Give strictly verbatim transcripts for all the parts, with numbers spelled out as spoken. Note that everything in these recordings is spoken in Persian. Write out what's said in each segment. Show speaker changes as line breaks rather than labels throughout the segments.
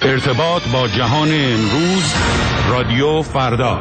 ارتباط با جهان امروز، رادیو فردا.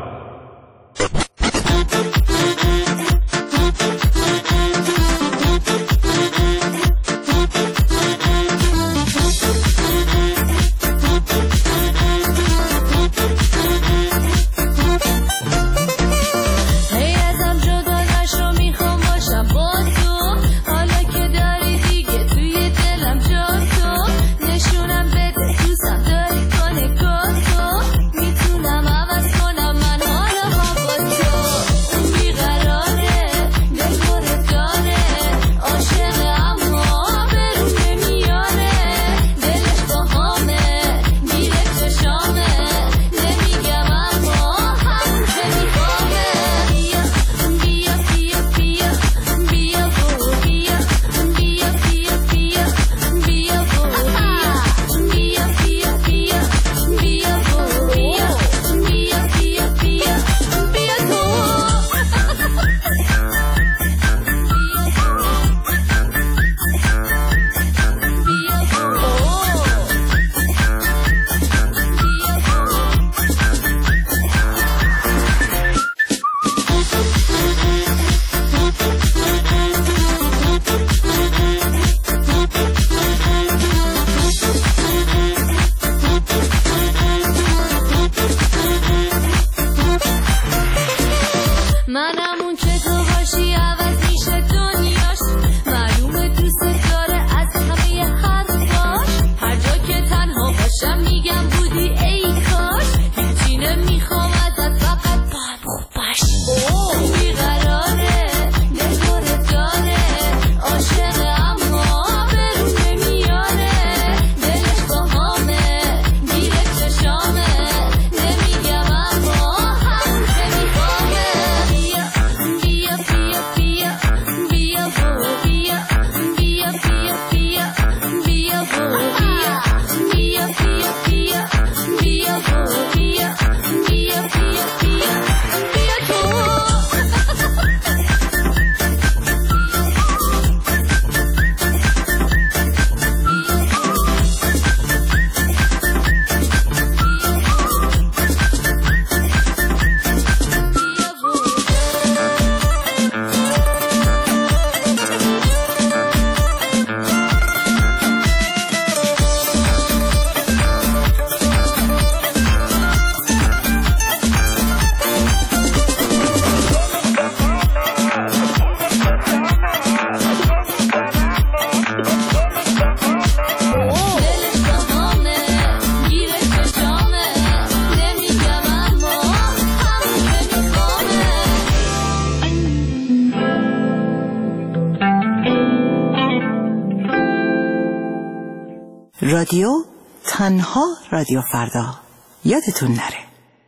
رادیو تنها رادیو فردا، یادتون نره.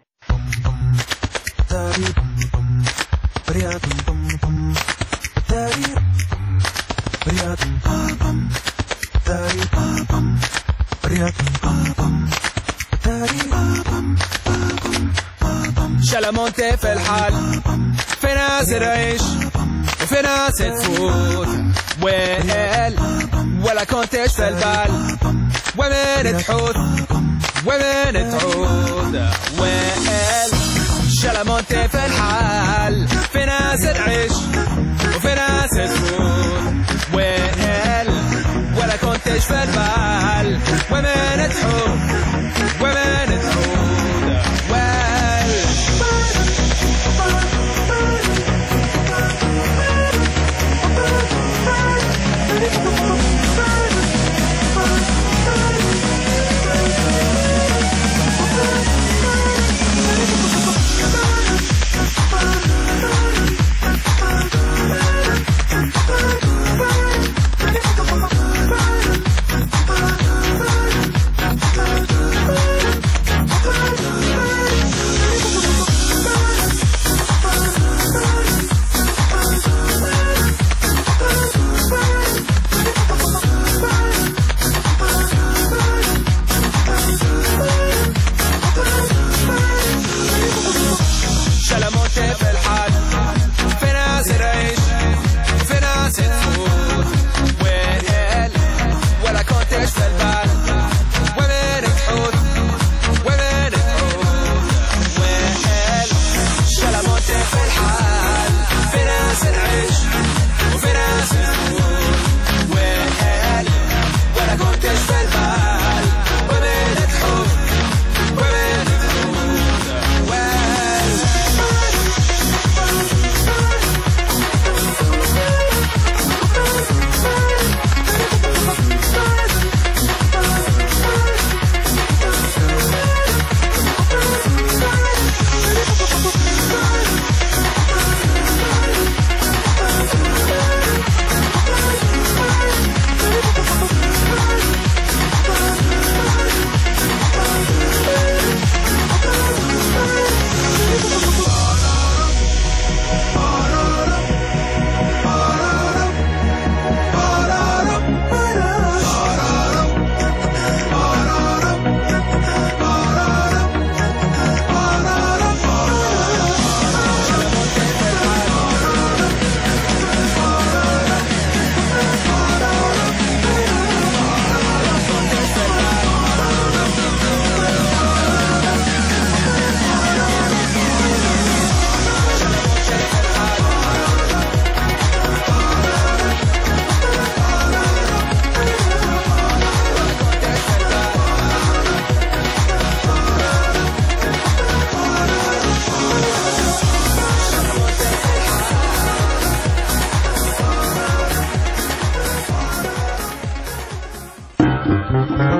شلمونت في الحال، في ناس تعيش وفي ناس تفوت، ويل ولا كنتش في البال، ومن تحوت ومن تعود، ويل شلمونت في الحال، في ناس تعيش وفي ناس تفوت، ويل ولا كنتش في البال، ومن تحوت ومن تعود، ويل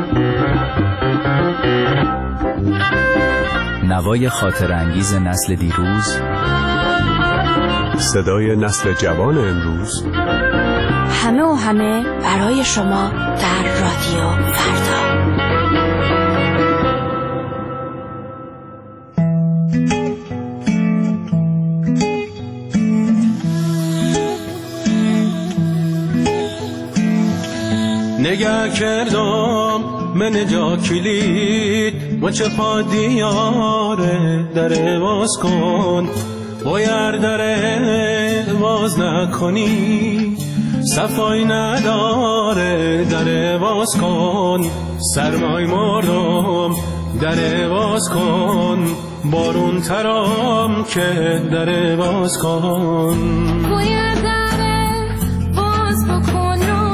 نوای خاطر انگیز نسل دیروز،
صدای نسل جوان امروز،
همه و همه برای شما در رادیو فردا.
نگه کردم من جا کلید و چه پا دیاره در باز کن، باید در باز نکنی صفای نداره در باز کن، سرمای مردم در باز کن، بارون ترام که در باز کن،
باید در باز بکن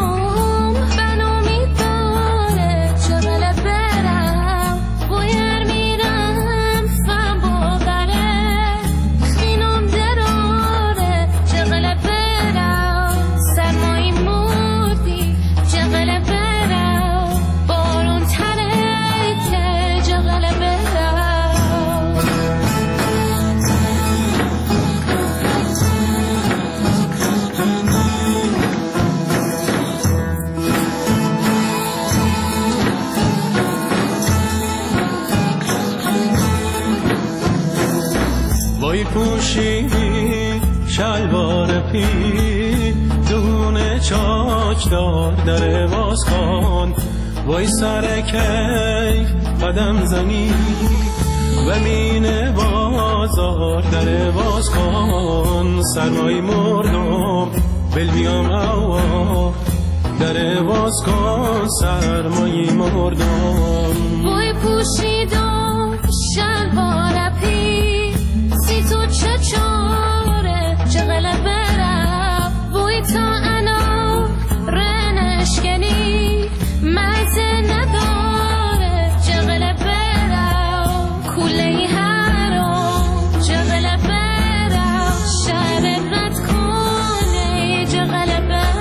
پوشیدی شلوار پی دونه چاک دار در باز کن، وای سر کیف قدم زنی و مینه بازار در باز کن، سرمای مردم بل بیام اوا در باز کن، سرمای مردم
وای پوشیدم شلوار پی تو چه چاره چه غلبه رفت، وی تا انا رنشکنی مزه نداره چه غلبه رفت، کوله حرام چه غلبه رفت، شهر رد کنه چه غلبه رفت.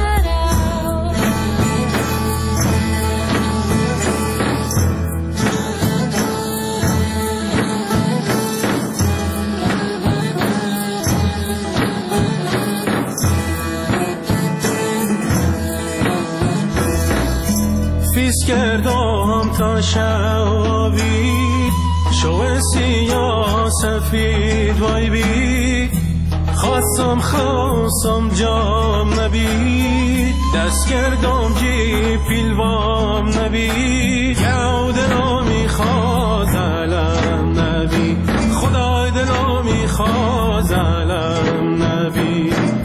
کردم تا شوابی شو سیاه سفید وای بی، خواستم خواستم جام نبید، دست کردم جی پیلوام نبید، یاو دلو میخواد علم نبید، خدای دلو میخواد علم نبید،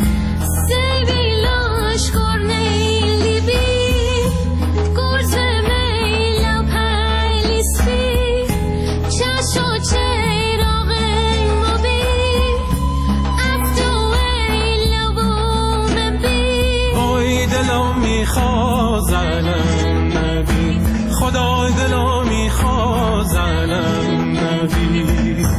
خدای دلو میخواد علم نبید.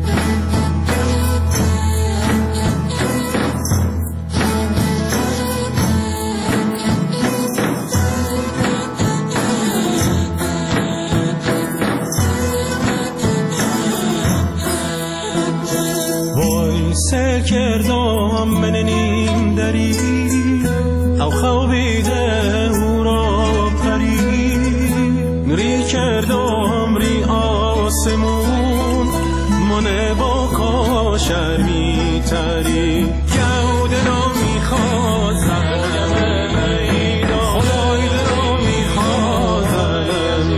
وای سر کردم من نیم دری او خوابیده او را پری، نوری کردم ری آسمون منه با کاشر میتری، گو دلو میخواد زلم ایدا، خدای دلو میخواد زلم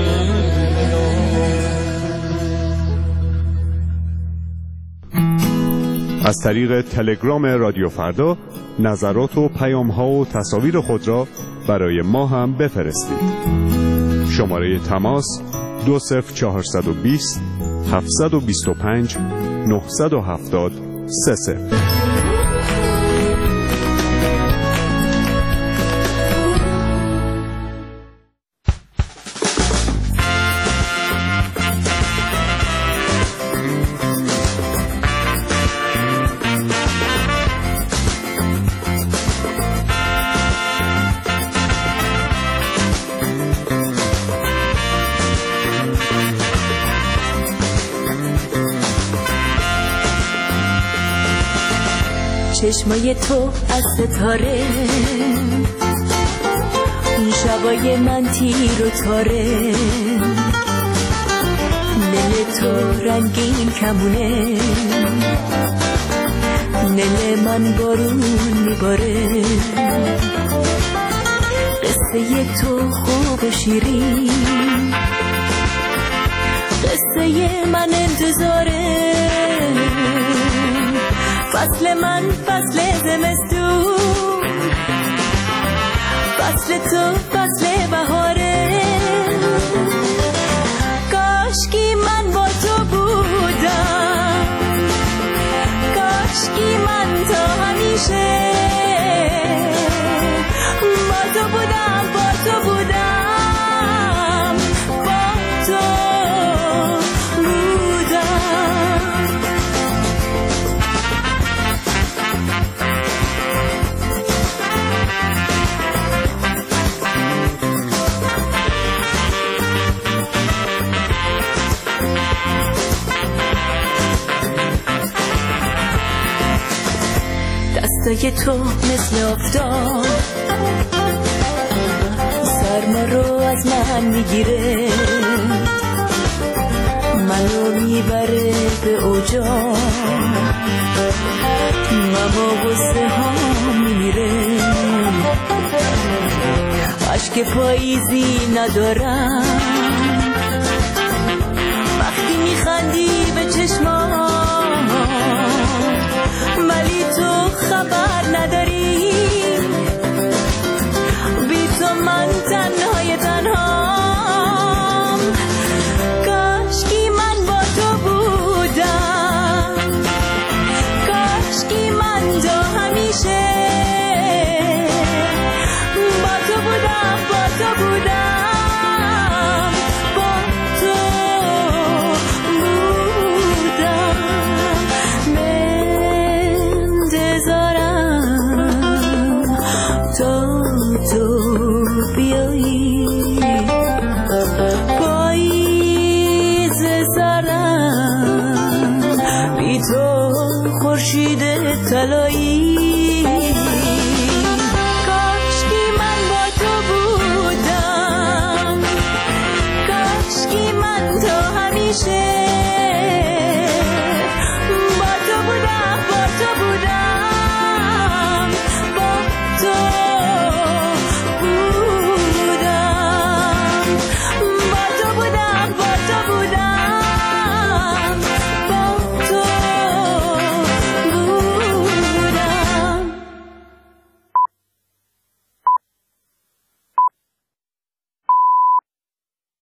از طریق تلگرام رادیو فردا نظرات و پیام ها و تصاویر خود را برای ما هم بفرستید. شماره تماس دو صفر چهارصد و بیست هفتصد و بیست و پنج نهصد و هفتاد سه صفر.
چشمای تو از ستاره، شبای من تیر و تاره، نل تو رنگین کمونه، نل من بارون میباره. قصه تو خوب و شیرین، قصه من انتظاره. فصل من فصل زمستون، فصل تو فصل بهاره. کاشکی من با تو بودم، کاشکی من تا همیشه با تو بودم، با تو بودم، با تو بودم. دستای تو مثل آفتاب سرما رو از من میگیره، منو میبره به اوجا، مما غصه ها میمیره. عشق پاییزی ندارم وقتی میخندی به چشمام، ولی تو خبر نداری بی تو من تنهای تنهام. کاشکی من با تو بودم، کاشکی من تو همیشه با تو بودم، با تو بودم، با تو بودم. تا تو بیایی پاییز سرم، بی تو خورشید طلایی. کاشکی من با تو بودم، کاشکی من تا همیشه